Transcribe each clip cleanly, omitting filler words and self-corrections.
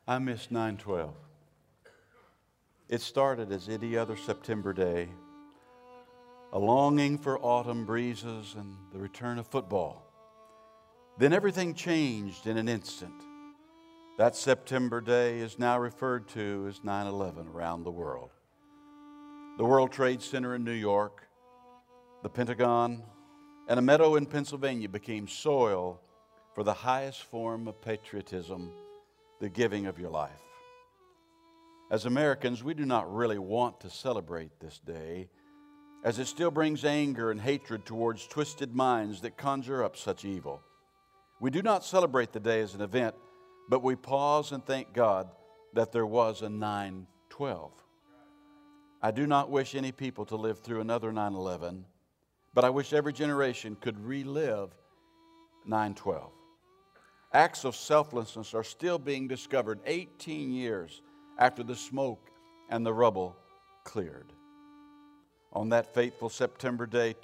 I miss 9/12. It started as any other September day, a longing for autumn breezes and the return of football. Then everything changed in an instant. That September day is now referred to as 9/11 around the world. The World Trade Center in New York, the Pentagon, and a meadow in Pennsylvania became soil for the highest form of patriotism, the giving of your life. As Americans, we do not really want to celebrate this day, as it still brings anger and hatred towards twisted minds that conjure up such evil. We do not celebrate the day as an event, but we pause and thank God that there was a 9/12. I do not wish any people to live through another 9/11, but I wish every generation could relive 9/12. Acts of selflessness are still being discovered 18 years after the smoke and the rubble cleared. On that fateful September day,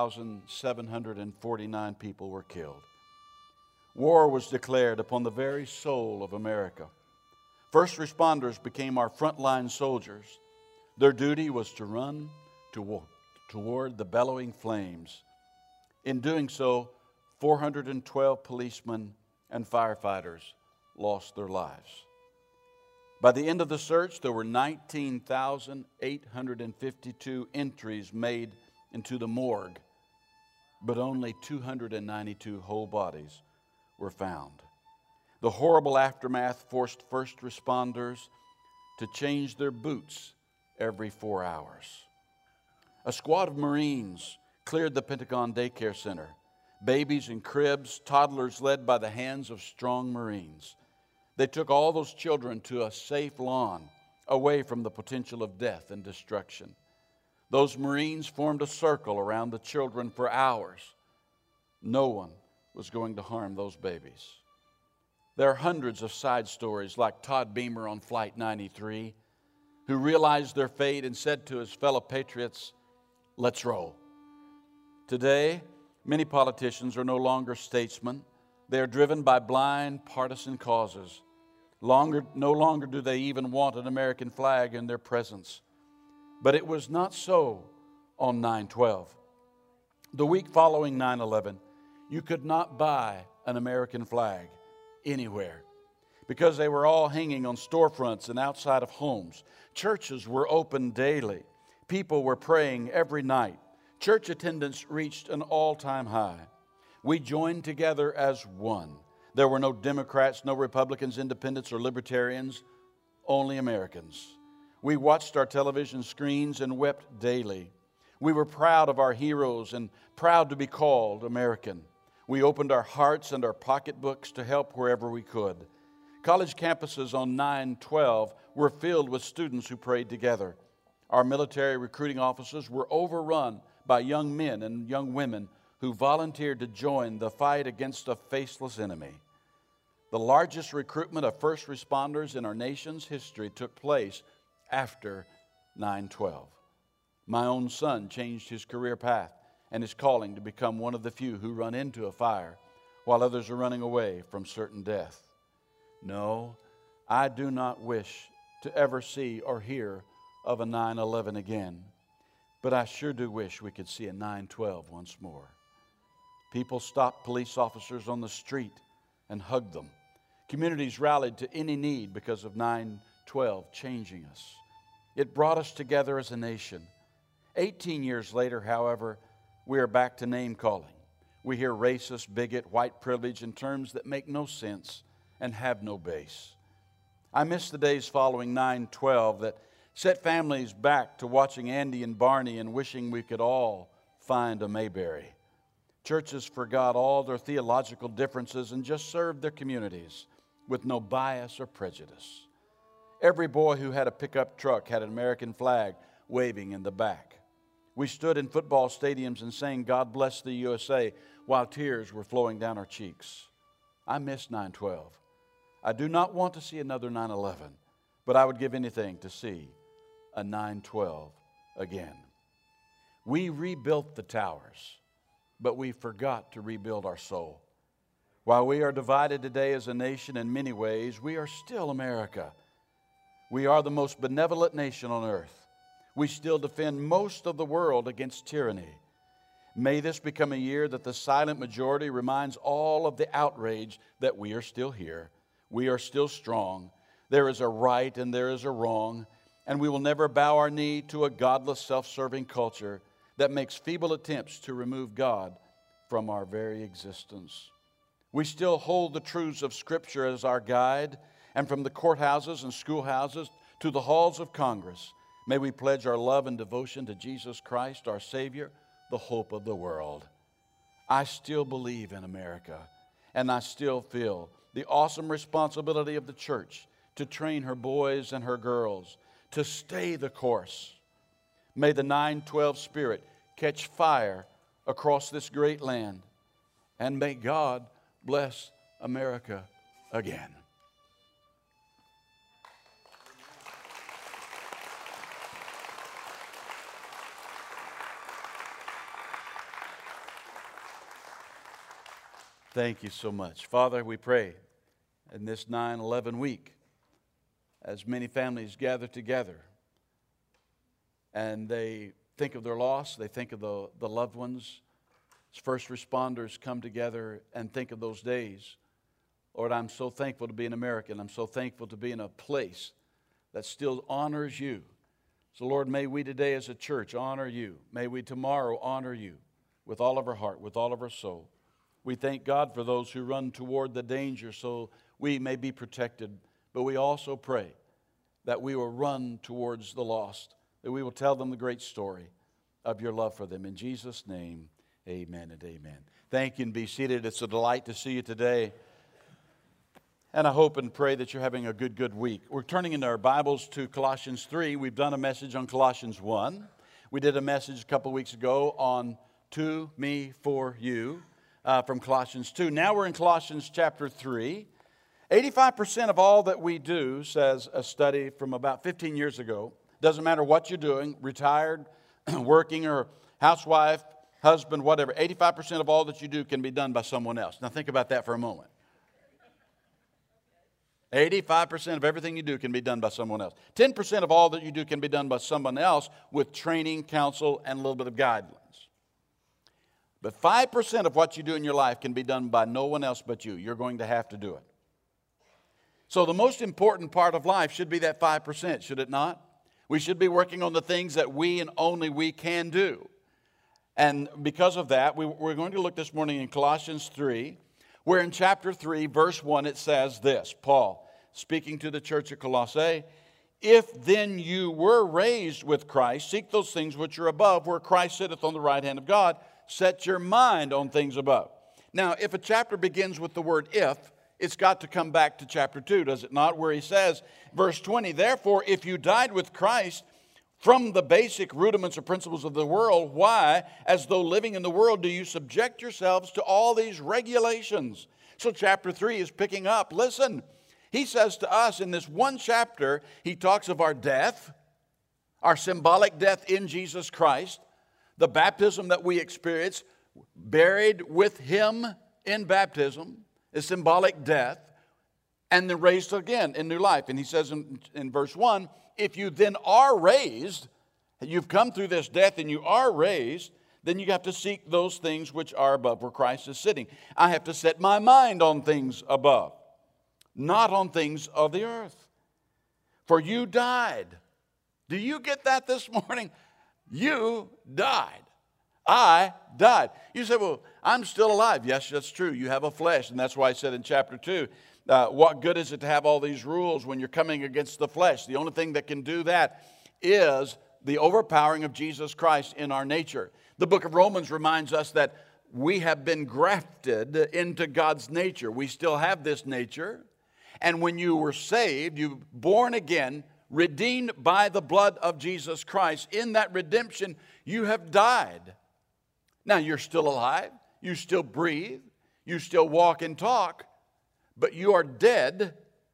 2,749 people were killed. War was declared upon the very soul of America. First responders became our frontline soldiers. Their duty was to run toward the bellowing flames. In doing so, 412 policemen and firefighters lost their lives. By the end of the search, there were 19,852 entries made into the morgue, but only 292 whole bodies were found. The horrible aftermath forced first responders to change their boots every 4 hours. A squad of Marines cleared the Pentagon Daycare Center. Babies in cribs, toddlers led by the hands of strong Marines. They took all those children to a safe lawn, away from the potential of death and destruction. Those Marines formed a circle around the children for hours. No one was going to harm those babies. There are hundreds of side stories like Todd Beamer on Flight 93, who realized their fate and said to his fellow patriots, "Let's roll." Today, many politicians are no longer statesmen. They are driven by blind partisan causes. No longer do they even want an American flag in their presence. But it was not so on 9/12. The week following 9/11, you could not buy an American flag anywhere because they were all hanging on storefronts and outside of homes. Churches were open daily. People were praying every night. Church attendance reached an all-time high. We joined together as one. There were no Democrats, no Republicans, independents, or libertarians, only Americans. We watched our television screens and wept daily. We were proud of our heroes and proud to be called American. We opened our hearts and our pocketbooks to help wherever we could. College campuses on 9/12 were filled with students who prayed together. Our military recruiting offices were overrun by young men and young women who volunteered to join the fight against a faceless enemy. The largest recruitment of first responders in our nation's history took place after 9/12. My own son changed his career path and is calling to become one of the few who run into a fire while others are running away from certain death. No, I do not wish to ever see or hear of a 9/11 again, but I sure do wish we could see a 9/12 once more. People stopped police officers on the street and hugged them. Communities rallied to any need because of 9/12 changing us. It brought us together as a nation. 18 years later, however, we are back to name calling. We hear racist, bigot, white privilege in terms that make no sense and have no base. I miss the days following 9/12 that set families back to watching Andy and Barney and wishing we could all find a Mayberry. Churches forgot all their theological differences and just served their communities with no bias or prejudice. Every boy who had a pickup truck had an American flag waving in the back. We stood in football stadiums and sang "God Bless the USA" while tears were flowing down our cheeks. I miss 9/12. I do not want to see another 9/11, but I would give anything to see a 9/12 again. We rebuilt the towers, but we forgot to rebuild our soul. While we are divided today as a nation in many ways, we are still America. We are the most benevolent nation on earth. We still defend most of the world against tyranny. May this become a year that the silent majority reminds all of the outrage that we are still here. We are still strong. There is a right and there is a wrong, and we will never bow our knee to a godless, self-serving culture that makes feeble attempts to remove God from our very existence. We still hold the truths of Scripture as our guide, and from the courthouses and schoolhouses to the halls of Congress, may we pledge our love and devotion to Jesus Christ, our Savior, the hope of the world. I still believe in America, and I still feel the awesome responsibility of the church to train her boys and her girls to stay the course. May the 9/12 spirit catch fire across this great land, and may God bless America again. Thank you so much. Father, we pray in this 9/11 week, as many families gather together and they think of their loss, they think of the loved ones, as first responders come together and think of those days. Lord, I'm so thankful to be an American. I'm so thankful to be in a place that still honors you. So Lord, may we today as a church honor you. May we tomorrow honor you with all of our heart, with all of our soul. We thank God for those who run toward the danger so we may be protected. But we also pray that we will run towards the lost, that we will tell them the great story of your love for them. In Jesus' name, amen and amen. Thank you, and be seated. It's a delight to see you today. And I hope and pray that you're having a good week. We're turning into our Bibles to Colossians 3. We've done a message on Colossians 1. We did a message a couple weeks ago on To Me, For You. From Colossians 2. Now we're in Colossians chapter 3. 85% of all that we do, says a study from about 15 years ago, doesn't matter what you're doing, retired, working, or housewife, husband, whatever, 85% of all that you do can be done by someone else. Now think about that for a moment. 85% of everything you do can be done by someone else. 10% of all that you do can be done by someone else with training, counsel, and a little bit of guidelines. But 5% of what you do in your life can be done by no one else but you. You're going to have to do it. So the most important part of life should be that 5%, should it not? We should be working on the things that we and only we can do. And because of that, we're going to look this morning in Colossians 3, where in chapter 3, verse 1, it says this. Paul, speaking to the church at Colossae, "If then you were raised with Christ, seek those things which are above, where Christ sitteth on the right hand of God. Set your mind on things above." Now, if a chapter begins with the word if, it's got to come back to chapter 2, does it not? Where he says, verse 20, "Therefore, if you died with Christ from the basic rudiments or principles of the world, why, as though living in the world, do you subject yourselves to all these regulations?" So chapter 3 is picking up. Listen, he says to us in this one chapter, he talks of our death, our symbolic death in Jesus Christ, the baptism that we experience, buried with him in baptism, is symbolic death, and then raised again in new life. And he says in verse 1, if you then are raised, you've come through this death and you are raised, then you have to seek those things which are above where Christ is sitting. I have to set my mind on things above, not on things of the earth. For you died. Do you get that this morning? You died. I died. You say, well, I'm still alive. Yes, that's true. You have a flesh. And that's why I said in chapter 2, what good is it to have all these rules when you're coming against the flesh? The only thing that can do that is the overpowering of Jesus Christ in our nature. The book of Romans reminds us that we have been grafted into God's nature. We still have this nature. And when you were saved, you were born again, redeemed by the blood of Jesus Christ. In that redemption, you have died. Now, you're still alive. You still breathe. You still walk and talk. But you are dead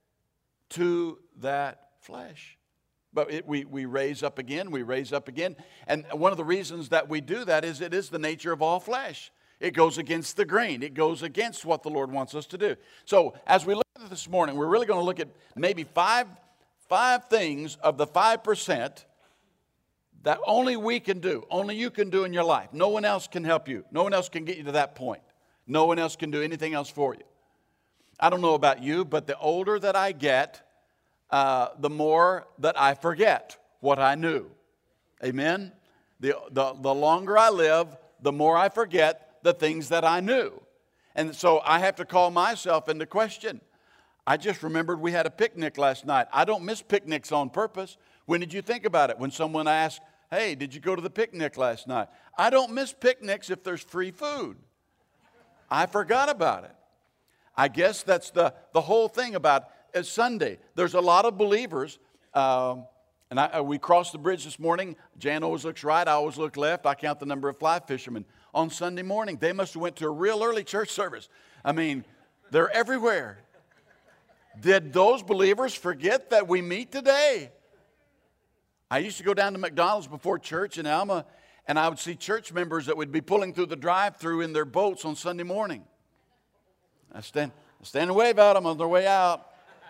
to that flesh. But we raise up again. We raise up again. And one of the reasons that we do that is it is the nature of all flesh. It goes against the grain. It goes against what the Lord wants us to do. So as we look at it this morning, we're really going to look at maybe five things of the 5% that only we can do, only you can do in your life. No one else can help you. No one else can get you to that point. No one else can do anything else for you. I don't know about you, but the older that I get, the more that I forget what I knew. Amen? The longer I live, the more I forget the things that I knew. And so I have to call myself into question. I just remembered we had a picnic last night. I don't miss picnics on purpose. When did you think about it? When someone asks, hey, did you go to the picnic last night? I don't miss picnics if there's free food. I forgot about it. I guess that's the whole thing about Sunday. There's a lot of believers, we crossed the bridge this morning. Jan always looks right, I always look left. I count the number of fly fishermen on Sunday morning. They must have went to a real early church service. I mean, they're everywhere. Did those believers forget that we meet today? I used to go down to McDonald's before church in Alma, and I would see church members that would be pulling through the drive-thru in their boats on Sunday morning. I stand and wave at them on their way out.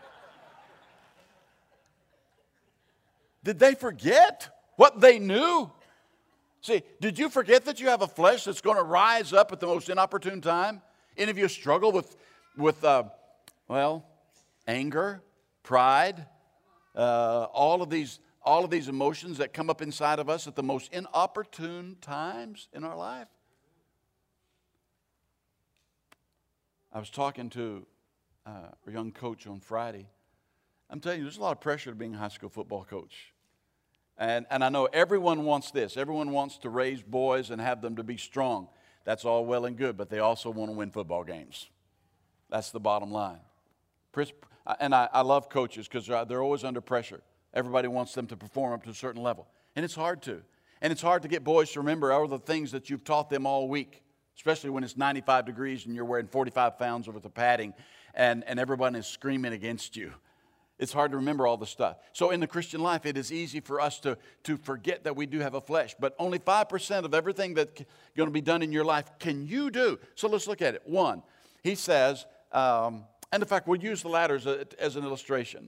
Did they forget what they knew? See, did you forget that you have a flesh that's going to rise up at the most inopportune time? Any of you struggle with anger, pride, all of these emotions that come up inside of us at the most inopportune times in our life? I was talking to a young coach on Friday. I'm telling you, there's a lot of pressure to being a high school football coach. And I know everyone wants this. Everyone wants to raise boys and have them to be strong. That's all well and good, but they also want to win football games. That's the bottom line. And I love coaches because they're always under pressure. Everybody wants them to perform up to a certain level. And it's hard to. And it's hard to get boys to remember all the things that you've taught them all week, especially when it's 95 degrees and you're wearing 45 pounds over the padding and everyone is screaming against you. It's hard to remember all the stuff. So in the Christian life, it is easy for us to forget that we do have a flesh. But only 5% of everything that's going to be done in your life can you do. So let's look at it. One, he says, and in fact, we'll use the ladder as an illustration.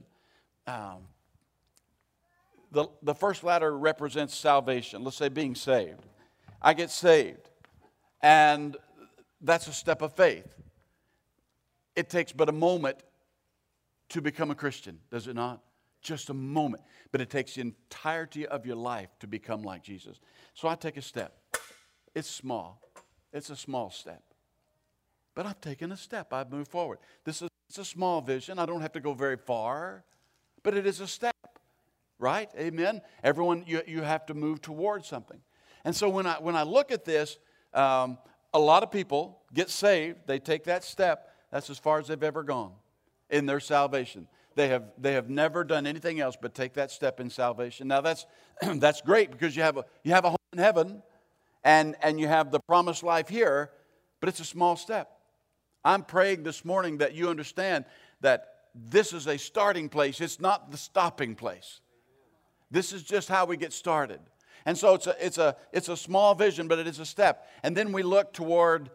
The first ladder represents salvation. Let's say being saved. I get saved. And that's a step of faith. It takes but a moment to become a Christian, does it not? Just a moment. But it takes the entirety of your life to become like Jesus. So I take a step. It's small. It's a small step. But I've taken a step. I've moved forward. It's a small vision. I don't have to go very far. But it is a step. Right? Amen? Everyone, you have to move towards something. And so when I look at this, a lot of people get saved. They take that step. That's as far as they've ever gone in their salvation. They have never done anything else but take that step in salvation. Now that's great because you have a home in heaven and you have the promised life here, but it's a small step. I'm praying this morning that you understand that this is a starting place. It's not the stopping place. This is just how we get started. And so it's a small vision, but it is a step. And then we look toward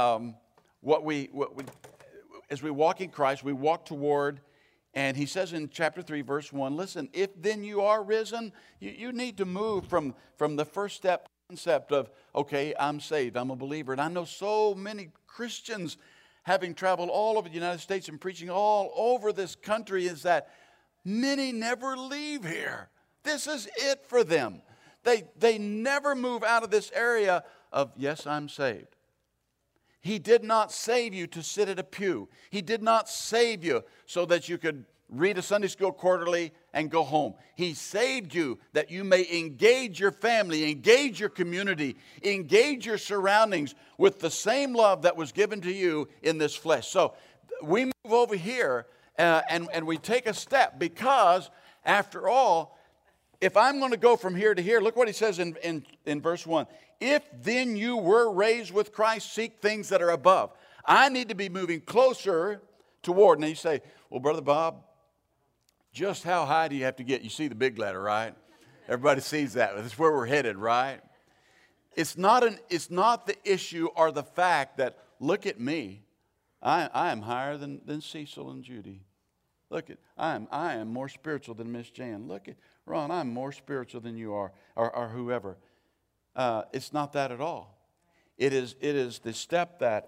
as we walk in Christ, we walk toward, and he says in chapter 3, verse 1, listen, if then you are risen, you need to move from the first step concept of, okay, I'm saved, I'm a believer. And I know so many Christians, having traveled all over the United States and preaching all over this country, is that many never leave here. This is it for them. They never move out of this area of, yes, I'm saved. He did not save you to sit at a pew. He did not save you so that you could read a Sunday school quarterly and go home. He saved you that you may engage your family, engage your community, engage your surroundings with the same love that was given to you in this flesh. So we move over here and we take a step because, after all, if I'm going to go from here to here, look what he says in verse 1. If then you were raised with Christ, seek things that are above. I need to be moving closer toward. And you say, well, Brother Bob, just how high do you have to get? You see the big ladder, right? Everybody sees that. That's where we're headed, right? It's not the issue or the fact that, look at me, I am higher than Cecil and Judy. Look at, I am more spiritual than Miss Jan. Look at, Ron, I'm more spiritual than you are, or whoever. It's not that at all. It is the step that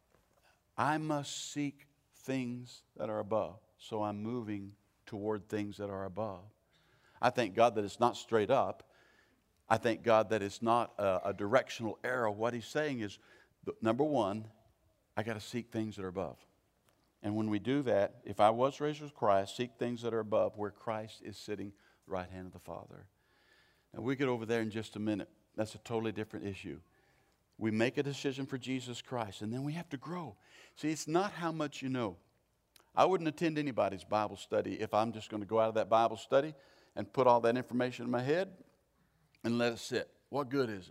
I must seek things that are above. So I'm moving toward things that are above. I thank God that it's not straight up. I thank God that it's not a directional arrow. What he's saying is, number one, I got to seek things that are above. And when we do that, if I was raised with Christ, seek things that are above, where Christ is sitting right hand of the Father. Now, we get over there in just a minute. That's a totally different issue. We make a decision for Jesus Christ, and then we have to grow. See, it's not how much you know. I wouldn't attend anybody's Bible study if I'm just going to go out of that Bible study and put all that information in my head and let it sit. What good is it?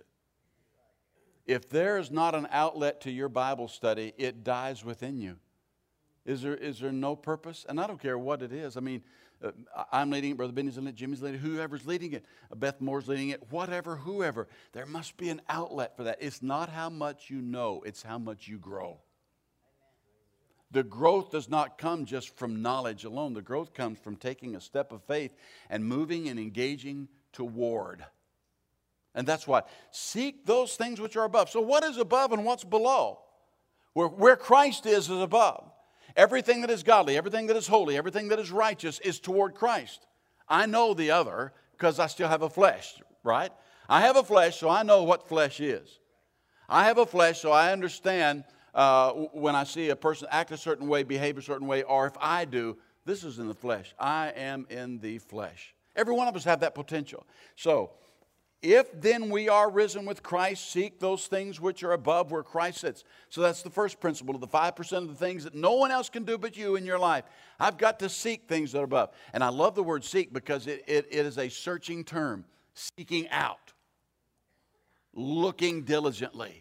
If there is not an outlet to your Bible study, it dies within you. Is there no purpose? And I don't care what it is. I mean, I'm leading it, Brother Benny's leading it, Jimmy's leading it, whoever's leading it, Beth Moore's leading it, whatever, whoever. There must be an outlet for that. It's not how much you know, it's how much you grow. The growth does not come just from knowledge alone. The growth comes from taking a step of faith and moving and engaging toward. And that's why. Seek those things which are above. So what is above and what's below? Where Christ is above. Everything that is godly, everything that is holy, everything that is righteous is toward Christ. I know the other because I still have a flesh, right? I have a flesh, so I know what flesh is. I have a flesh, so I understand when I see a person act a certain way, behave a certain way, or if I do, this is in the flesh. I am in the flesh. Every one of us have that potential. So, if then we are risen with Christ, seek those things which are above where Christ sits. So that's the first principle of the 5% of the things that no one else can do but you in your life. I've got to seek things that are above. And I love the word seek because it is a searching term. Seeking out. Looking diligently.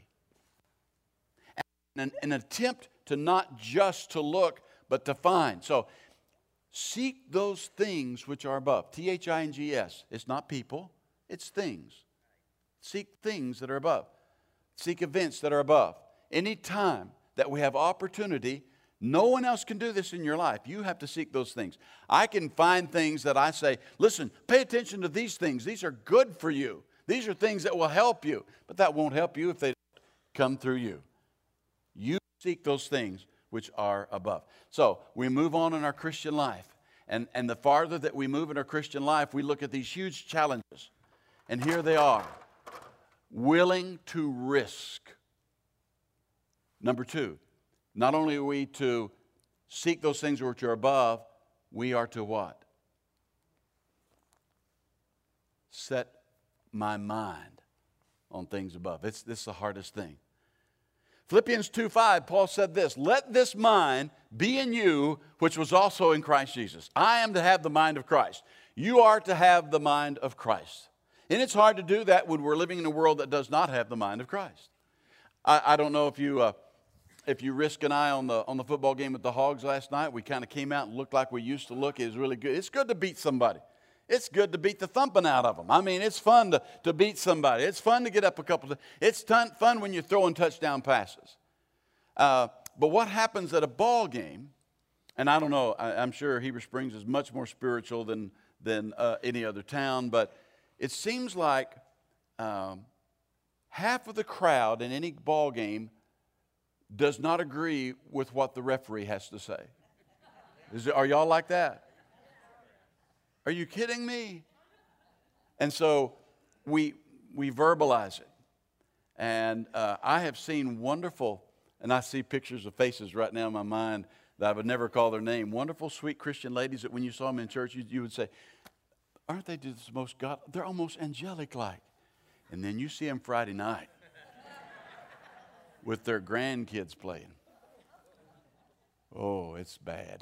And an attempt to not just to look, but to find. So seek those things which are above. Things. It's not people. It's things. Seek things that are above. Seek events that are above. Any time that we have opportunity, no one else can do this in your life. You have to seek those things. I can find things that I say, listen, pay attention to these things. These are good for you. These are things that will help you. But that won't help you if they don't come through you. You seek those things which are above. So we move on in our Christian life. And the farther that we move in our Christian life, we look at these huge challenges. And here they are, willing to risk. Number two, not only are we to seek those things which are above, we are to what? Set my mind on things above. This is the hardest thing. Philippians 2:5, Paul said this, let this mind be in you, which was also in Christ Jesus. I am to have the mind of Christ. You are to have the mind of Christ. And it's hard to do that when we're living in a world that does not have the mind of Christ. I don't know if you risk an eye on the football game with the Hogs last night. We kind of came out and looked like we used to look. It was really good. It's good to beat somebody. It's good to beat the thumping out of them. I mean, it's fun to beat somebody. It's fun to get up a couple of. It's fun when you're throwing touchdown passes. But what happens at a ball game? And I don't know. I'm sure Heber Springs is much more spiritual than any other town, but it seems like half of the crowd in any ball game does not agree with what the referee has to say. Are y'all like that? Are you kidding me? And so we verbalize it. And I have seen wonderful, and I see pictures of faces right now in my mind that I would never call their name, wonderful, sweet Christian ladies that when you saw them in church, you would say, aren't they just the most God? They're almost angelic-like. And then you see them Friday night with their grandkids playing. Oh, it's bad.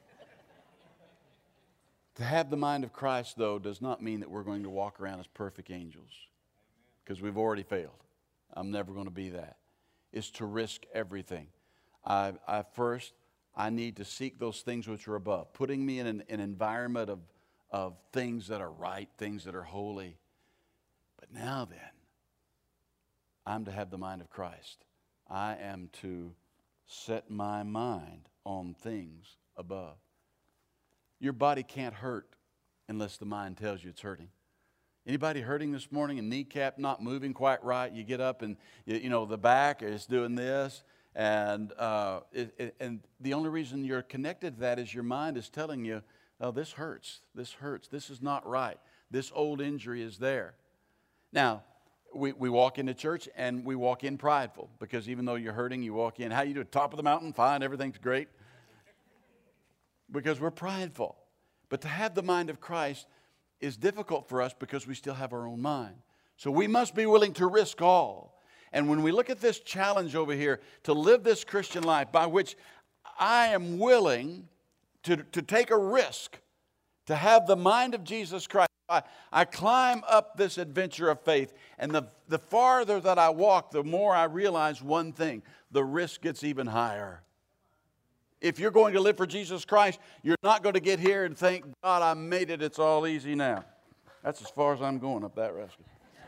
To have the mind of Christ, though, does not mean that we're going to walk around as perfect angels, because we've already failed. I'm never going to be that. It's to risk everything. I need to seek those things which are above, putting me in an environment of things that are right, things that are holy. But now then, I'm to have the mind of Christ. I am to set my mind on things above. Your body can't hurt unless the mind tells you it's hurting. Anybody hurting this morning? A kneecap not moving quite right? You get up and, the back is doing this. And the only reason you're connected to that is your mind is telling you, oh, this hurts. This hurts. This is not right. This old injury is there. Now, we walk into church and we walk in prideful because even though you're hurting, you walk in. How you do? Top of the mountain? Fine. Everything's great. Because we're prideful. But to have the mind of Christ is difficult for us because we still have our own mind. So we must be willing to risk all. And when we look at this challenge over here to live this Christian life by which I am willing to take a risk, to have the mind of Jesus Christ, I climb up this adventure of faith, and the farther that I walk, the more I realize one thing: the risk gets even higher. If you're going to live for Jesus Christ, you're not going to get here and think, God, I made it, it's all easy now. That's as far as I'm going up that rescue.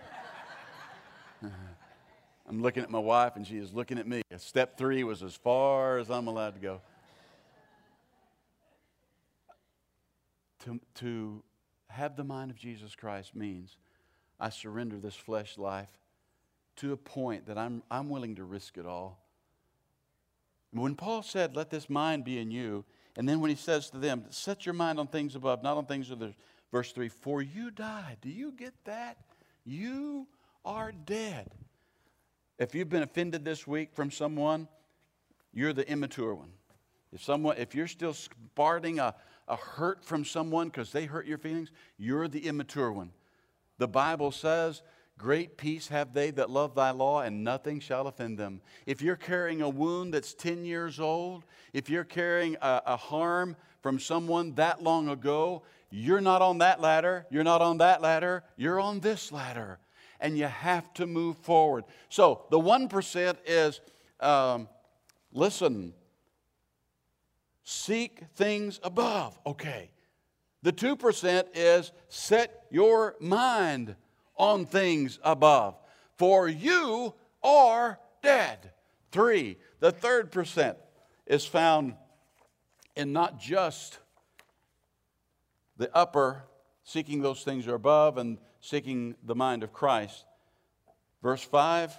I'm looking at my wife, and she is looking at me. Step 3 was as far as I'm allowed to go. To have the mind of Jesus Christ means I surrender this flesh life to a point that I'm willing to risk it all. When Paul said, let this mind be in you, and then when he says to them, set your mind on things above, not on things of the, verse 3, for you died. Do you get that? You are dead. If you've been offended this week from someone, you're the immature one. If you're still sparting a hurt from someone because they hurt your feelings, you're the immature one. The Bible says, great peace have they that love thy law, and nothing shall offend them. If you're carrying a wound that's 10 years old, if you're carrying a harm from someone that long ago, you're not on that ladder, you're not on that ladder, you're on this ladder. And you have to move forward. So the 1% is, listen, seek things above. Okay. The 2% is set your mind on things above, for you are dead. 3, the 3% is found in not just the upper, seeking those things are above and seeking the mind of Christ. Verse 5,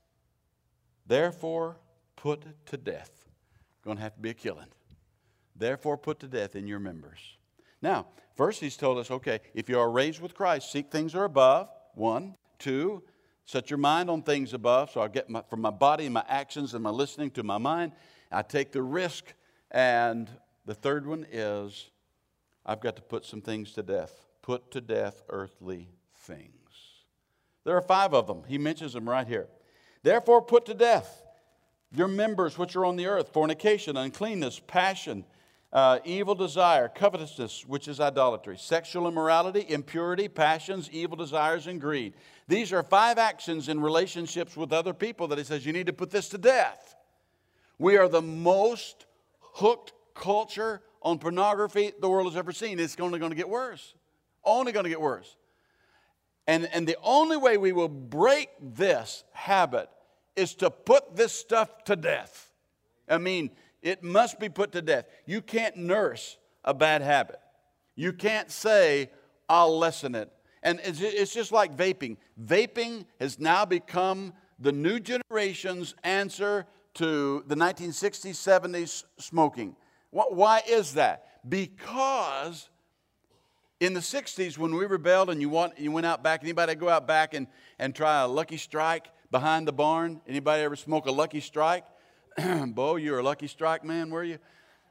therefore put to death. Going to have to be a killing. Therefore put to death in your members. Now, first he's told us, okay, if you are raised with Christ, seek things that are above. 1, 2, set your mind on things above. So I get from my body and my actions and my listening to my mind, I take the risk. And the third one is I've got to put some things to death. Put to death earthly things. There are 5 of them. He mentions them right here. Therefore put to death your members which are on the earth: fornication, uncleanness, passion, evil desire, covetousness, which is idolatry, sexual immorality, impurity, passions, evil desires, and greed. These are 5 actions in relationships with other people that he says you need to put this to death. We are the most hooked culture on pornography the world has ever seen. It's only going to get worse. Only going to get worse. And the only way we will break this habit is to put this stuff to death. I mean, it must be put to death. You can't nurse a bad habit. You can't say, I'll lessen it. And it's just like vaping. Vaping has now become the new generation's answer to the 1960s, 70s smoking. Why is that? Because in the 60s, when we rebelled and you went out back, anybody go out back and try a Lucky Strike behind the barn? Anybody ever smoke a Lucky Strike? Bo, you're a Lucky Strike man, were you?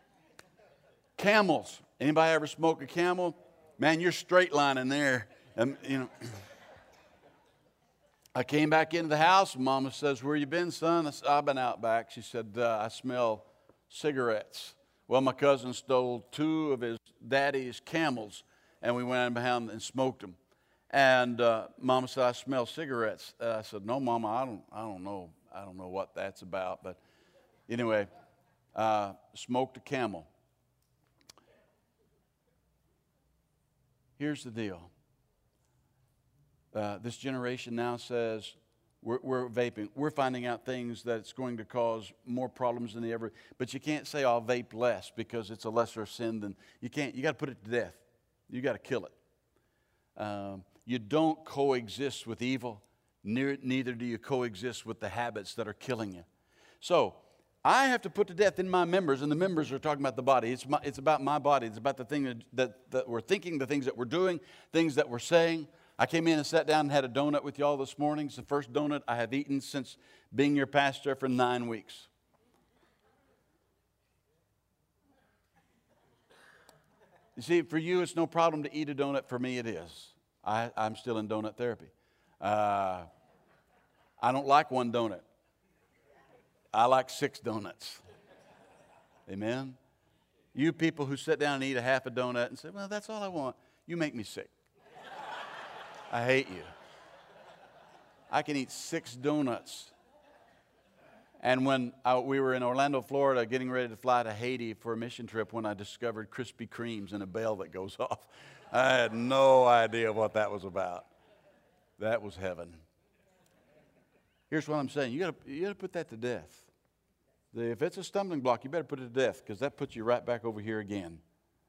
Camels. Anybody ever smoke a Camel? Man, you're straight lining there. I came back into the house, and Mama says, where you been, son? I said, I've been out back. She said, I smell cigarettes. Well, my cousin stole 2 of his daddy's Camels, and we went in behind and smoked them. And Mama said, I smell cigarettes. I said, no, Mama, I don't know. I don't know what that's about. But anyway, smoked a Camel. Here's the deal. This generation now says, We're vaping. We're finding out things that's going to cause more problems than they ever. But you can't say, I'll vape less because it's a lesser sin than. You can't. You got to put it to death. You got to kill it. You don't coexist with evil. Neither do you coexist with the habits that are killing you. So I have to put to death in my members, and the members are talking about the body. It's about my body. It's about the thing that we're thinking, the things that we're doing, things that we're saying. I came in and sat down and had a donut with y'all this morning. It's the first donut I have eaten since being your pastor for 9 weeks. You see, for you, it's no problem to eat a donut. For me, it is. I'm still in donut therapy. I don't like one donut. I like 6 donuts. Amen? You people who sit down and eat a half a donut and say, well, that's all I want, you make me sick. I hate you. I can eat 6 donuts. And when we were in Orlando, Florida, getting ready to fly to Haiti for a mission trip, when I discovered Krispy Kremes and a bell that goes off, I had no idea what that was about. That was heaven. Here's what I'm saying. You got to put that to death. If it's a stumbling block, you better put it to death, because that puts you right back over here again.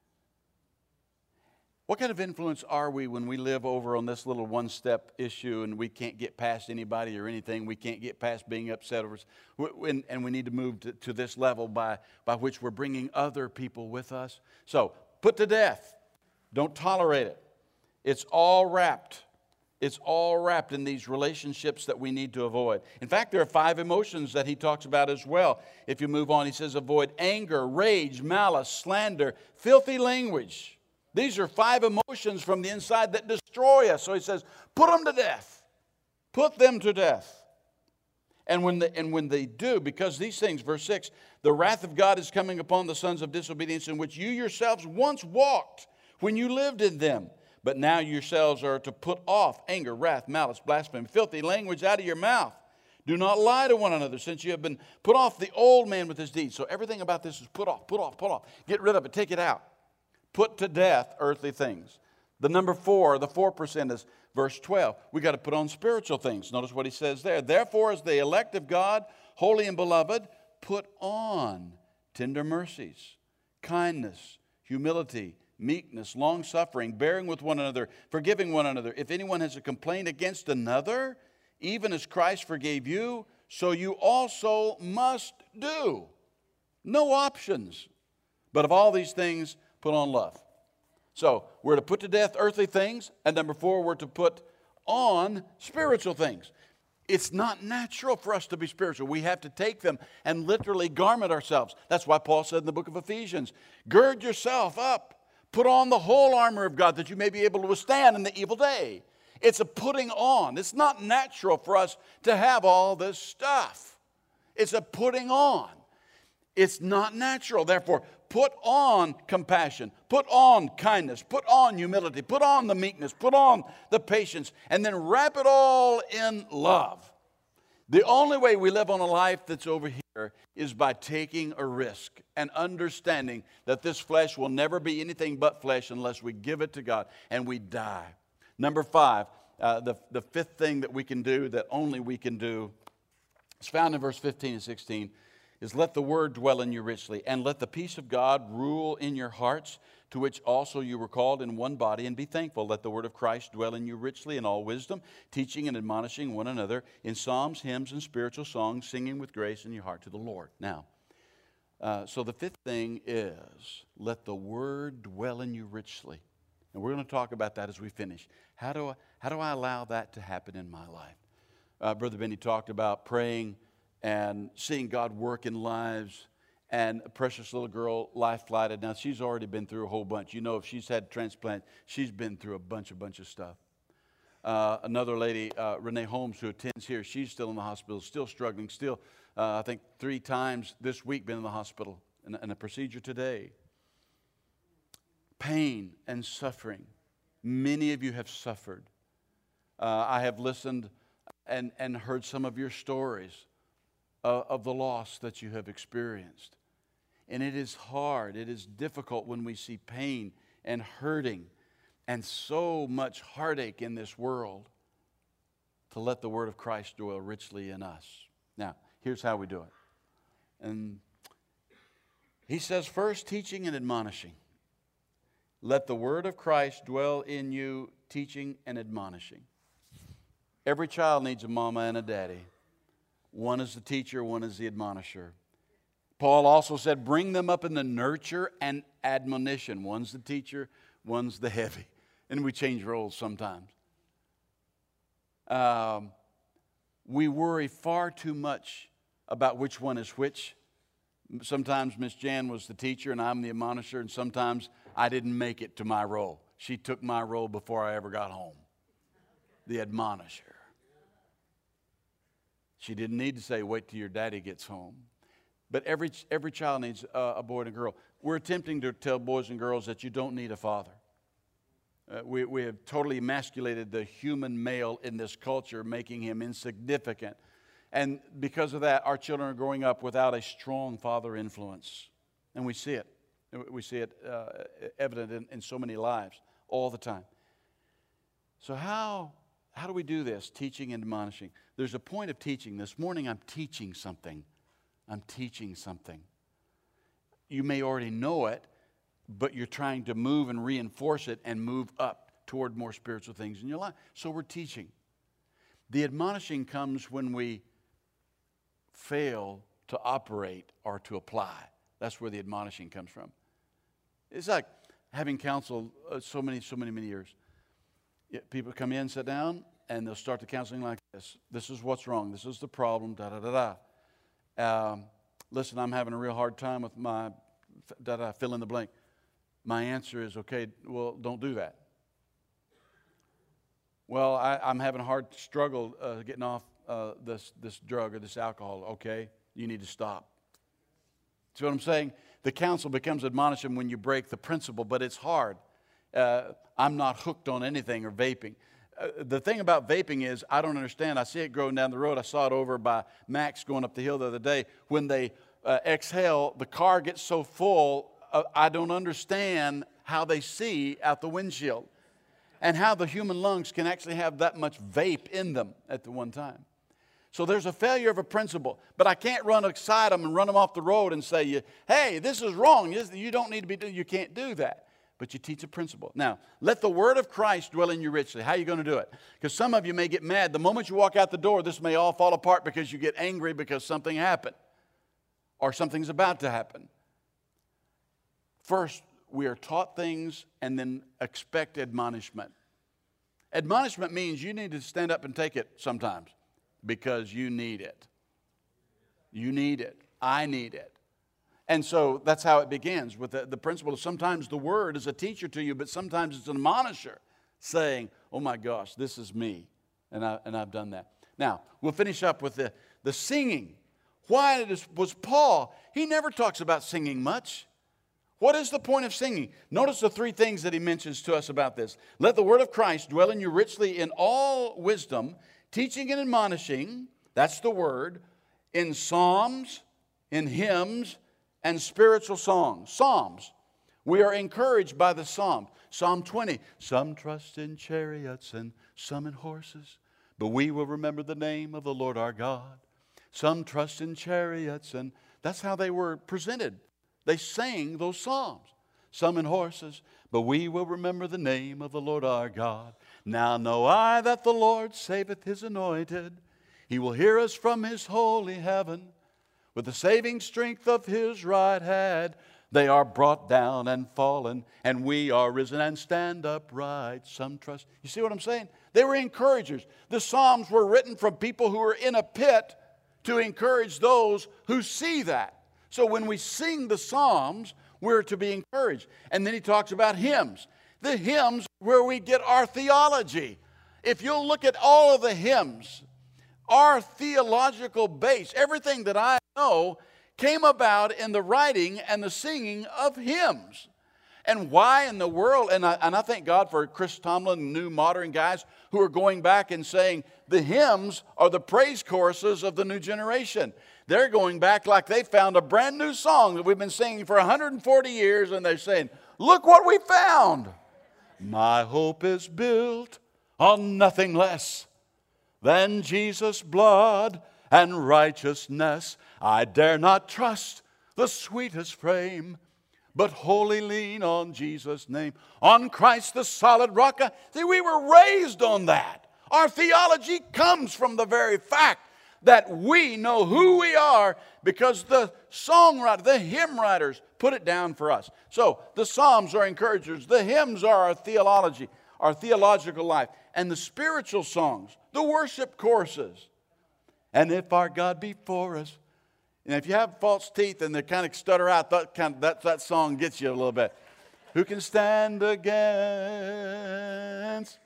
What kind of influence are we when we live over on this little one-step issue and we can't get past anybody or anything? We can't get past being upset over, and we need to move to this level by which we're bringing other people with us. So, put to death. Don't tolerate it. It's all wrapped. It's all wrapped in these relationships that we need to avoid. In fact, there are 5 emotions that he talks about as well. If you move on, he says avoid anger, rage, malice, slander, filthy language. These are 5 emotions from the inside that destroy us. So he says, put them to death. Put them to death. And when they do, because these things, verse 6, the wrath of God is coming upon the sons of disobedience in which you yourselves once walked when you lived in them. But now yourselves are to put off anger, wrath, malice, blasphemy, filthy language out of your mouth. Do not lie to one another, since you have been put off the old man with his deeds. So everything about this is put off, put off, put off. Get rid of it, take it out. Put to death earthly things. The number 4, the 4% is verse 12. We got to put on spiritual things. Notice what he says there. Therefore, as the elect of God, holy and beloved, put on tender mercies, kindness, humility, meekness, long-suffering, bearing with one another, forgiving one another. If anyone has a complaint against another, even as Christ forgave you, so you also must do. No options. But of all these things, put on love. So we're to put to death earthly things, and number 4, we're to put on spiritual things. It's not natural for us to be spiritual. We have to take them and literally garment ourselves. That's why Paul said in the book of Ephesians, gird yourself up. Put on the whole armor of God that you may be able to withstand in the evil day. It's a putting on. It's not natural for us to have all this stuff. It's a putting on. It's not natural. Therefore, put on compassion, put on kindness, put on humility, put on the meekness, put on the patience, and then wrap it all in love. The only way we live on a life that's over here is by taking a risk and understanding that this flesh will never be anything but flesh unless we give it to God and we die. Number 5, the 5th thing that we can do, that only we can do, is found in verse 15 and 16, is let the word dwell in you richly, and let the peace of God rule in your hearts, to which also you were called in one body, and be thankful. Let the word of Christ dwell in you richly in all wisdom, teaching and admonishing one another in psalms, hymns, and spiritual songs, singing with grace in your heart to the Lord. Now, so the 5th thing is, let the word dwell in you richly. And we're going to talk about that as we finish. How do I allow that to happen in my life? Brother Benny talked about praying and seeing God work in lives. And a precious little girl, life flighted. Now, she's already been through a whole bunch. You know, if she's had transplant, she's been through a bunch of stuff. Another lady, Renee Holmes, who attends here, she's still in the hospital, still struggling, still, I think 3 times this week been in the hospital, and a procedure today. Pain and suffering. Many of you have suffered. I have listened and heard some of your stories of the loss that you have experienced. And it is hard, it is difficult when we see pain and hurting and so much heartache in this world. to let the word of Christ dwell richly in us. Now, here's how we do it. And he says, first, teaching and admonishing. Let the word of Christ dwell in you, teaching and admonishing. Every child needs a mama and a daddy. One is the teacher, one is the admonisher. Paul also said, bring them up in the nurture and admonition. One's the teacher, one's the heavy. And we change roles sometimes. We worry far too much about which one is which. Sometimes Miss Jan was the teacher and I'm the admonisher, and sometimes I didn't make it to my role. She took my role before I ever got home. The admonisher. She didn't need to say, wait till your daddy gets home. But every child needs a boy and a girl. We're attempting to tell boys and girls that you don't need a father. We have totally emasculated the human male in this culture, making him insignificant. And because of that, our children are growing up without a strong father influence. And we see it. We see it evident in so many lives all the time. So how do we do this? Teaching and admonishing. There's a point of teaching. This morning I'm teaching something. I'm teaching something. You may already know it, but you're trying to move and reinforce it and move up toward more spiritual things in your life. So we're teaching. The admonishing comes when we fail to operate or to apply. That's where the admonishing comes from. It's like having counseled so many years. People come in, sit down, and they'll start the counseling like this. This is what's wrong. This is the problem, listen, I'm having a real hard time with my fill in the blank. My answer is, okay, well, don't do that. Well, I'm having a hard struggle getting off this drug or this alcohol. Okay, you need to stop. See what I'm saying? The counsel becomes admonishing when you break the principle, but it's hard. I'm not hooked on anything or vaping. The thing about vaping is I don't understand. I see it growing down the road. I saw it over by Max going up the hill the other day. When they exhale, the car gets so full, I don't understand how they see out the windshield and how the human lungs can actually have that much vape in them at the one time. So there's a failure of a principle, but I can't run aside them and run them off the road and say, hey, this is wrong. You don't need to be doing. You can't do that. But you teach a principle. Now, let the word of Christ dwell in you richly. How are you going to do it? Because some of you may get mad. The moment you walk out the door, this may all fall apart because you get angry because something happened or something's about to happen. First, we are taught things and then expect admonishment. Admonishment means you need to stand up and take it sometimes because you need it. You need it. I need it. And so that's how it begins with the principle of sometimes the word is a teacher to you, but sometimes it's an admonisher saying, oh my gosh, this is me. And I've done that. Now, we'll finish up with the singing. Why was Paul? He never talks about singing much. What is the point of singing? Notice the three things that he mentions to us about this. Let the word of Christ dwell in you richly in all wisdom, teaching and admonishing, that's the word, in psalms, in hymns, and spiritual songs. Psalms. We are encouraged by the psalm. Psalm 20. Some trust in chariots and some in horses, but we will remember the name of the Lord our God. Some trust in chariots, and that's how they were presented. They sang those psalms. Some in horses, but we will remember the name of the Lord our God. Now know I that the Lord saveth his anointed. He will hear us from his holy heaven. With the saving strength of his right hand, they are brought down and fallen, and we are risen and stand upright. Some trust. You see what I'm saying? They were encouragers. The Psalms were written from people who were in a pit to encourage those who see that. So when we sing the Psalms, we're to be encouraged. And then he talks about hymns. The hymns where we get our theology. If you'll look at all of the hymns, our theological base, everything that I know, came about in the writing and the singing of hymns. And why in the world, and I thank God for Chris Tomlin, new modern guys who are going back and saying the hymns are the praise choruses of the new generation. They're going back like they found a brand new song that we've been singing for 140 years, and they're saying, look what we found. My hope is built on nothing less than Jesus' blood and righteousness. I dare not trust the sweetest frame, but wholly lean on Jesus' name, on Christ the solid rock. See, we were raised on that. Our theology comes from the very fact that we know who we are because the songwriter, the hymn writers put it down for us. So the Psalms are encouragers. The hymns are our theology, our theological life. And the spiritual songs, the worship choruses. And if our God be for us. And if you have false teeth and they kind of stutter out, that song gets you a little bit. Who can stand against?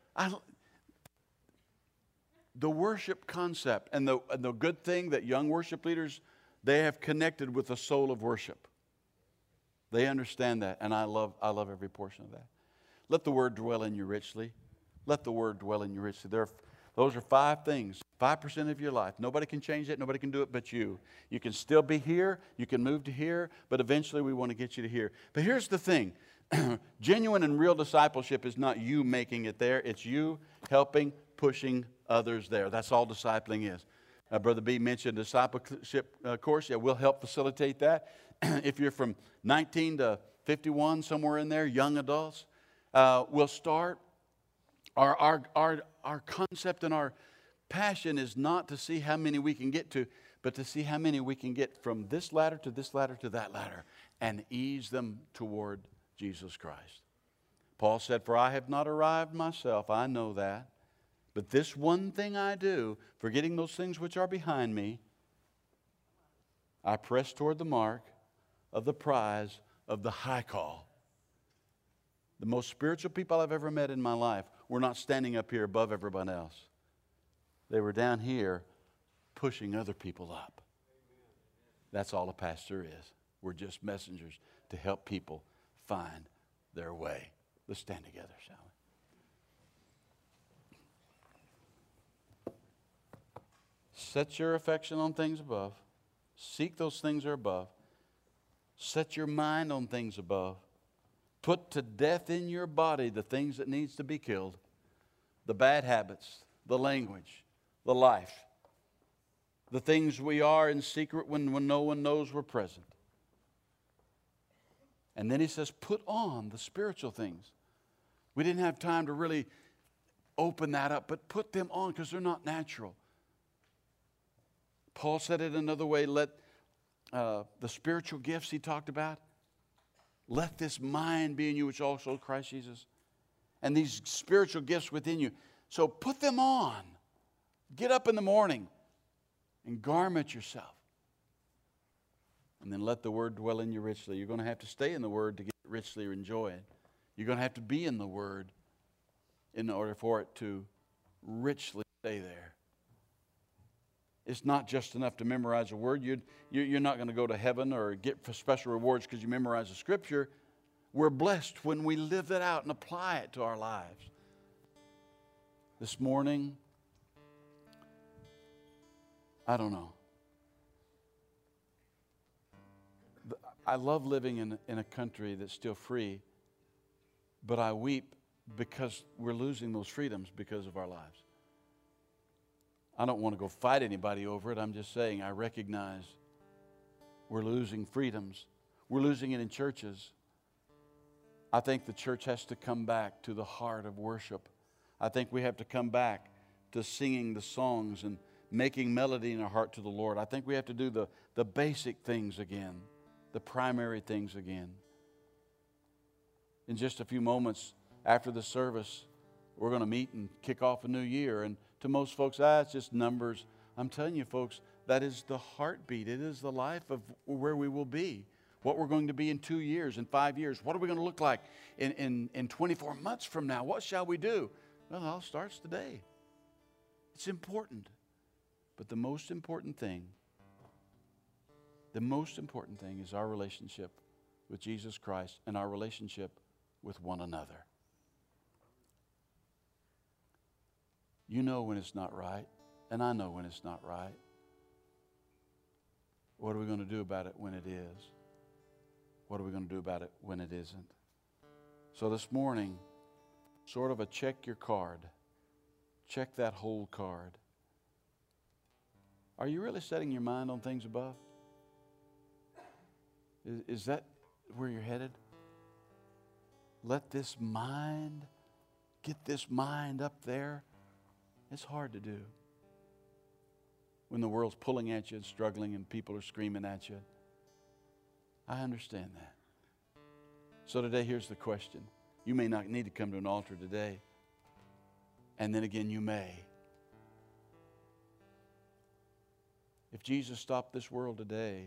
The worship concept and the good thing that young worship leaders, they have connected with the soul of worship. They understand that, and I love every portion of that. Let the word dwell in you richly. Let the word dwell in you richly. Those are 5 things, 5% of your life. Nobody can change it. Nobody can do it but you. You can still be here. You can move to here, but eventually we want to get you to here. But here's the thing. Genuine and real discipleship is not you making it there. It's you helping, pushing others there. That's all discipling is. Brother B mentioned discipleship course. Yeah, we'll help facilitate that. If you're from 19 to 51, somewhere in there, young adults, we'll start. Our concept and our passion is not to see how many we can get to, but to see how many we can get from this ladder to this ladder to that ladder and ease them toward Jesus Christ. Paul said, "For I have not arrived myself, I know that. But this one thing I do, forgetting those things which are behind me, I press toward the mark of the prize of the high call." The most spiritual people I've ever met in my life were not standing up here above everyone else. They were down here pushing other people up. That's all a pastor is. We're just messengers to help people find their way. Let's stand together, shall we? Set your affection on things above. Seek those things that are above. Set your mind on things above. Put to death in your body the things that needs to be killed. The bad habits, the language, the life. The things we are in secret when no one knows we're present. And then he says, put on the spiritual things. We didn't have time to really open that up, but put them on because they're not natural. Paul said it another way, let the spiritual gifts he talked about, let this mind be in you, which also Christ Jesus. And these spiritual gifts within you. So put them on. Get up in the morning and garment yourself. And then let the word dwell in you richly. You're going to have to stay in the word to get it richly or enjoy it. You're going to have to be in the word in order for it to richly stay there. It's not just enough to memorize a word. You're not going to go to heaven or get special rewards because you memorize the Scripture. We're blessed when we live that out and apply it to our lives. This morning, I don't know. I love living in a country that's still free, but I weep because we're losing those freedoms because of our lives. I don't want to go fight anybody over it. I'm just saying I recognize we're losing freedoms. We're losing it in churches. I think the church has to come back to the heart of worship. I think we have to come back to singing the songs and making melody in our heart to the Lord. I think we have to do the basic things again, the primary things again. In just a few moments after the service, we're going to meet and kick off a new year. And to most folks, it's just numbers. I'm telling you, folks, that is the heartbeat. It is the life of where we will be, what we're going to be in 2 years, in 5 years. What are we going to look like in 24 months from now? What shall we do? Well, it all starts today. It's important. But the most important thing is our relationship with Jesus Christ and our relationship with one another. You know when it's not right, and I know when it's not right. What are we going to do about it when it is? What are we going to do about it when it isn't? So this morning, sort of a check your card. check that whole card. Are you really setting your mind on things above? Is that where you're headed? Let this mind, get this mind up there. It's hard to do when the world's pulling at you and struggling and people are screaming at you. I understand that. So today, here's the question. You may not need to come to an altar today. And then again, you may. If Jesus stopped this world today,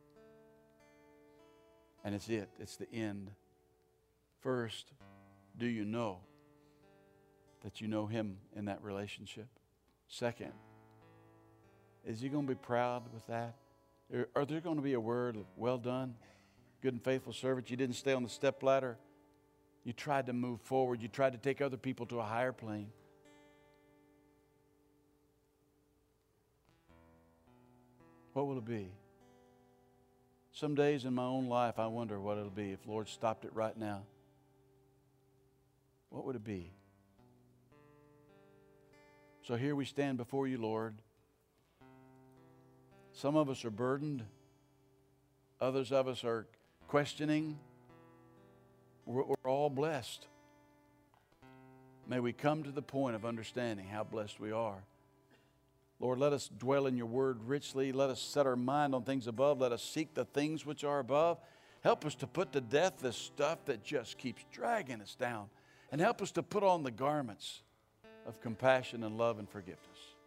and it's the end. First, do you know that you know Him in that relationship? Second, is He going to be proud with that? Are there going to be a word of, well done, good and faithful servant? You didn't stay on the stepladder. You tried to move forward. You tried to take other people to a higher plane. What will it be? Some days in my own life, I wonder what it'll be if the Lord stopped it right now. What would it be? So here we stand before you, Lord. Some of us are burdened. Others of us are questioning. We're all blessed. May we come to the point of understanding how blessed we are. Lord, let us dwell in your word richly. Let us set our mind on things above. Let us seek the things which are above. Help us to put to death this stuff that just keeps dragging us down. And help us to put on the garments of compassion and love and forgiveness.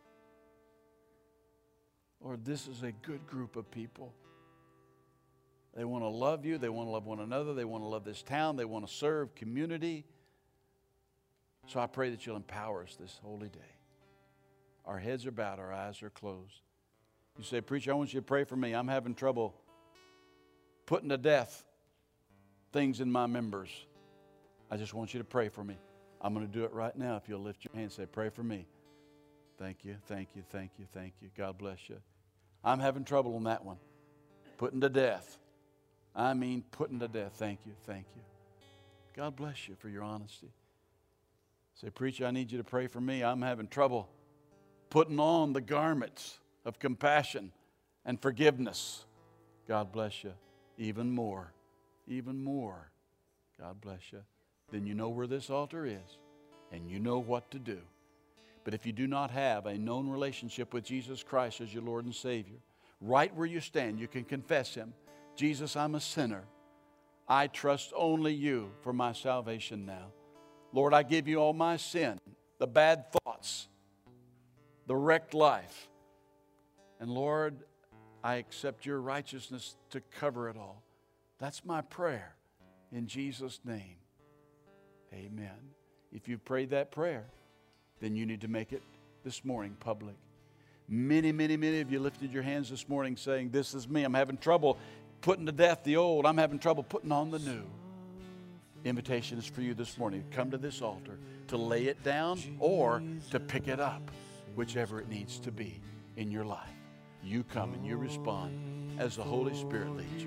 Lord, this is a good group of people. They want to love you. They want to love one another. They want to love this town. They want to serve community. So I pray that you'll empower us this holy day. Our heads are bowed, our eyes are closed. You say, preacher, I want you to pray for me. I'm having trouble putting to death things in my members. I just want you to pray for me. I'm going to do it right now. If you'll lift your hand and say, pray for me. Thank you, thank you, thank you, thank you. God bless you. I'm having trouble on that one. Putting to death. I mean putting to death. Thank you, thank you. God bless you for your honesty. Say, preacher, I need you to pray for me. I'm having trouble putting on the garments of compassion and forgiveness. God bless you. Even more. Even more. God bless you. Then you know where this altar is and you know what to do. But if you do not have a known relationship with Jesus Christ as your Lord and Savior, right where you stand, you can confess Him. Jesus, I'm a sinner. I trust only you for my salvation now. Lord, I give you all my sin, the bad thoughts, the wrecked life. And Lord, I accept your righteousness to cover it all. That's my prayer in Jesus' name. Amen. If you've prayed that prayer, then you need to make it this morning public. Many of you lifted your hands this morning saying, this is me. I'm having trouble putting to death the old. I'm having trouble putting on the new. The invitation is for you this morning to come to this altar, to lay it down or to pick it up, whichever it needs to be in your life. You come and you respond as the Holy Spirit leads you.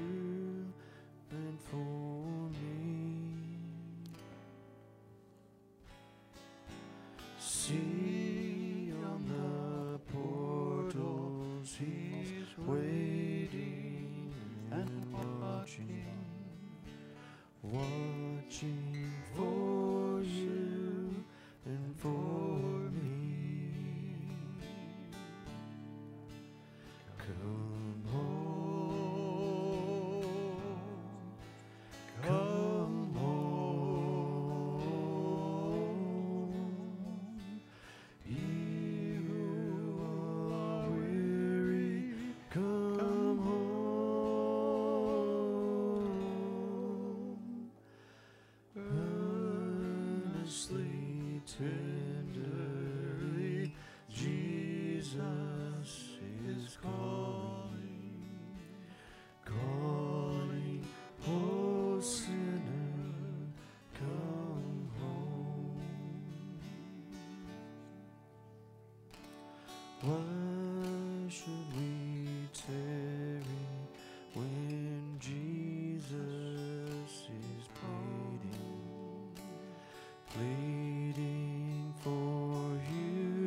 See on the portals, He's waiting and watching for you and for me. Come home, come home, ye who are weary, come home, earnestly, tenderly, Jesus is calling, oh sinner, come home. Why should we tarry when Jesus is pleading for you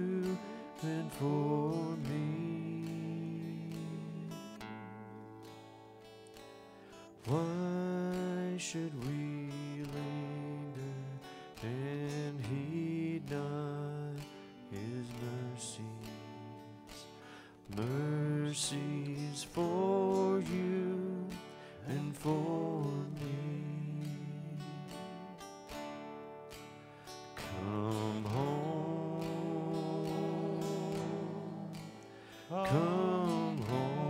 should we linger and heed not his mercies? Mercies for you and for me. Come home, come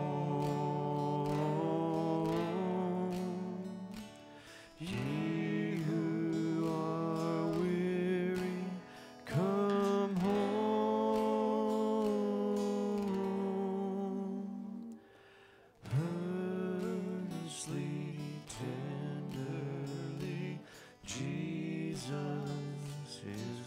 home, ye who are weary, come home, earnestly, tenderly, Jesus is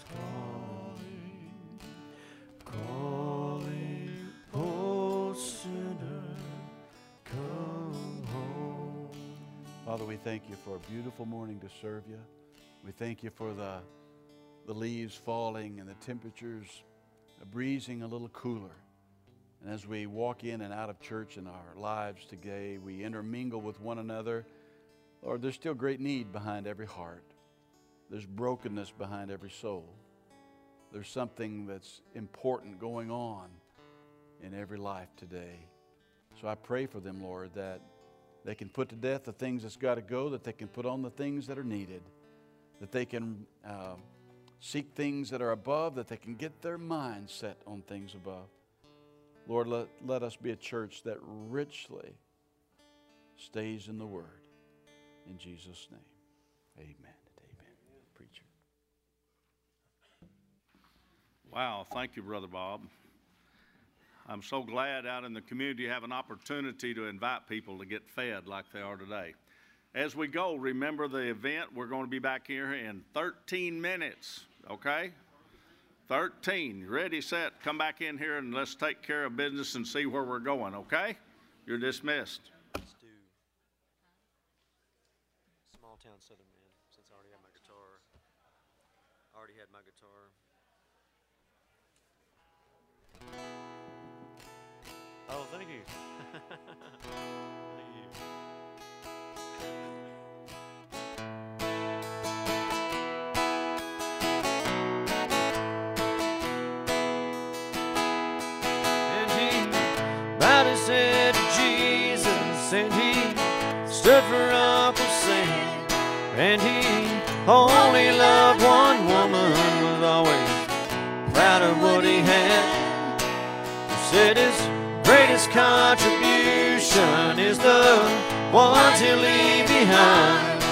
calling, oh sinner, come home. Father, we thank you for a beautiful morning to serve you. We thank you for the leaves falling and the temperatures breezing a little cooler. And as we walk in and out of church in our lives today, we intermingle with one another. Lord, there's still great need behind every heart. There's brokenness behind every soul. There's something that's important going on in every life today. So I pray for them, Lord, that they can put to death the things that's got to go, that they can put on the things that are needed, that they can seek things that are above, that they can get their mind set on things above. Lord, let us be a church that richly stays in the Word. In Jesus' name, amen. Preacher. Wow, thank you, Brother Bob. I'm so glad out in the community you have an opportunity to invite people to get fed like they are today. As we go, remember the event. We're going to be back here in 13 minutes, okay? 13. Ready, set, come back in here and let's take care of business and see where we're going, okay? You're dismissed. Let's do Small Town Southern Man, since I already have my guitar. I already had my guitar. Oh, thank you. Thank you. And he bowed his head to Jesus, and he stood for Uncle Sam, and he only loved one woman, was always proud of what he had. He said his greatest contribution is the ones he'll leave behind,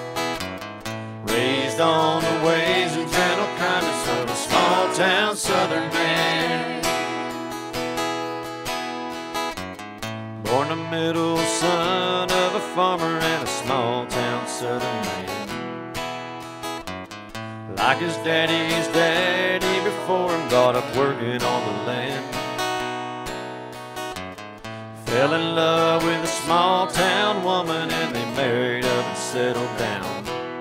raised on the ways and gentle kindness of a small town Southern man. Born the middle son of a farmer and a small town Southern man, like his daddy's daddy before him, got up working on the land. Fell in love with a small town woman and they married up and settled down.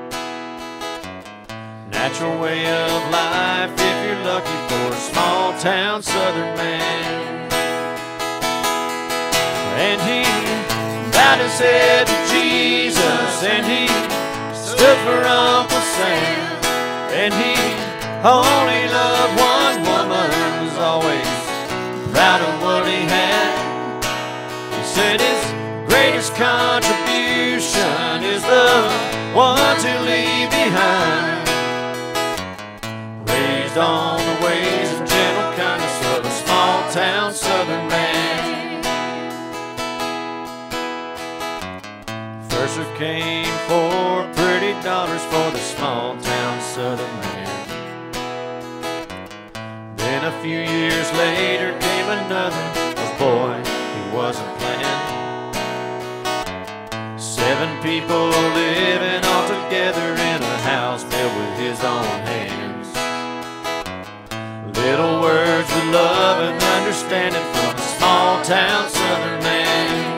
Natural way of life if you're lucky for a small town Southern man. And he bowed his head to Jesus, and he stood for Uncle Sam, and he only loved one woman, was always proud of what he had. He said his greatest contribution is the one to leave behind, raised on the ways and gentle kindness of a small town Southern man. First there came 4 pretty daughters for the small town Southern man. Then a few years later came another, a boy he wasn't planned. 7 people living all together in a house built with his own hands. Little words of love and understanding from a small town Southern man.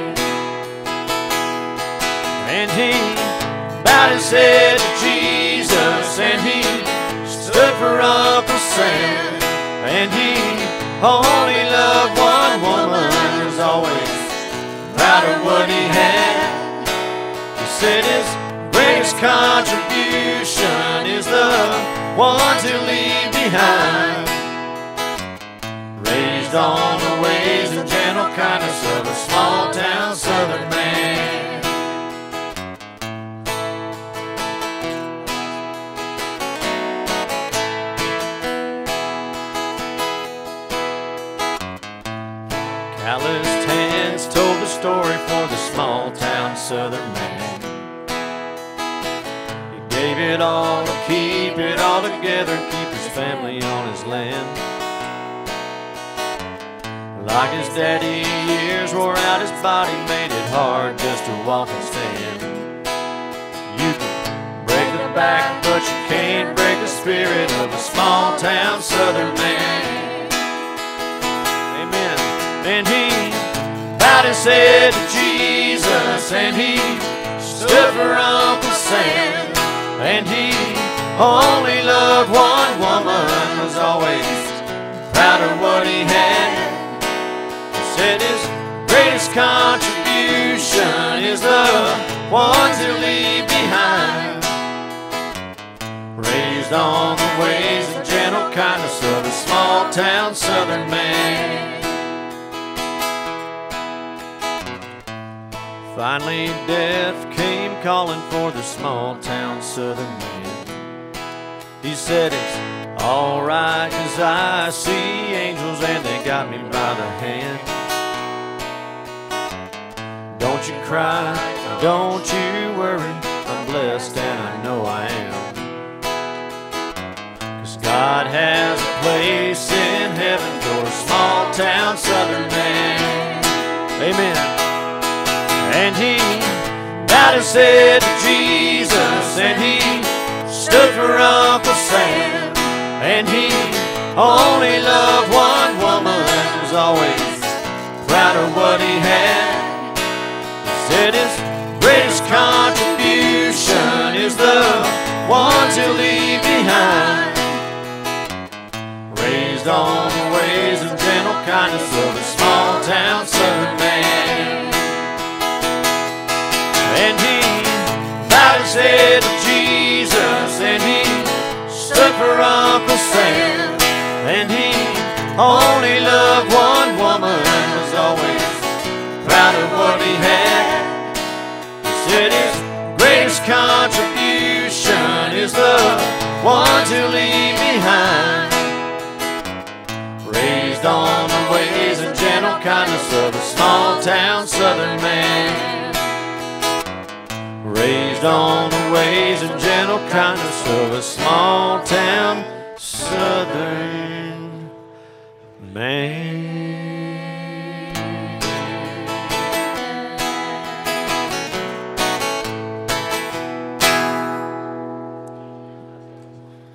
And he bowed his head to Jesus, and he stood for Uncle Sam, and he only loved one woman, was always proud of what he had. He said his greatest contribution is the one to leave behind. Raised on the ways and gentle kindness of a small town southern man. Calloused hands told the story for the small town southern man. He gave it all to keep it all together, keep his family on his land. Like his daddy, years wore out his body, made it hard just to walk and stand. You can break the back, but you can't break the spirit of a small town southern man. Amen. And he bowed his head to Jesus, and he stood for Uncle Sam. And he only loved one woman, was always proud of what he had. He said his greatest contribution is the one to leave behind. Raised on the ways and gentle kindness of a small town southern man. Finally, death came calling for the small town southern man. He said, it's alright, 'cause I see angels and they got me by the hand. Don't you cry, don't you worry, I'm blessed and I know I am. 'Cause God has a place in heaven for a small town southern man. Amen. And he bowed his head to Jesus, and he stood for Uncle Sam. And he only loved one woman, was always proud of what he had. He said his greatest contribution is the one to leave behind. Raised on the ways and gentle kindness of a small town southern man. And he bowed his head to Jesus, and he stood for Uncle Sam. And he only loved one woman, was always proud of what he had. He said his greatest contribution is the one to leave behind. Raised on the ways and gentle kindness of a small town southern man. Raised on the ways and gentle kindness of a small town